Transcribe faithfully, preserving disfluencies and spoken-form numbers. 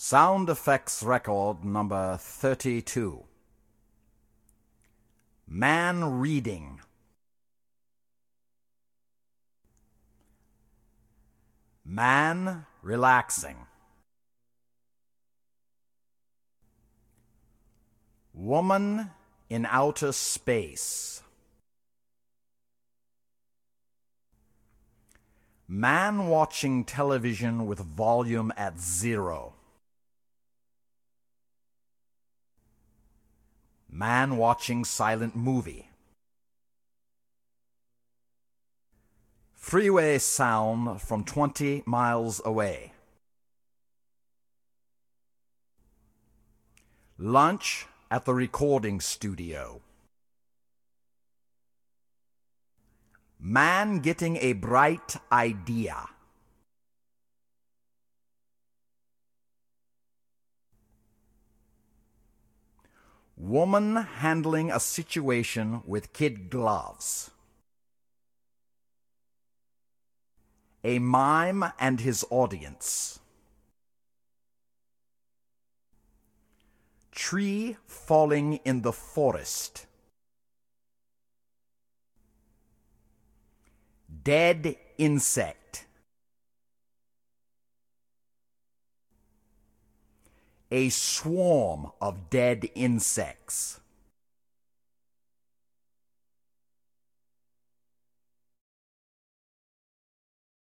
Sound effects record number thirty-two. Man reading. Man relaxing. Woman in outer space. Man watching television with volume at zero. Man watching silent movie. Freeway sound from twenty miles away. Lunch at the recording studio. Man getting a bright idea. Woman handling a situation with kid gloves. A mime and his audience. Tree falling in the forest. Dead insect. A swarm of dead insects.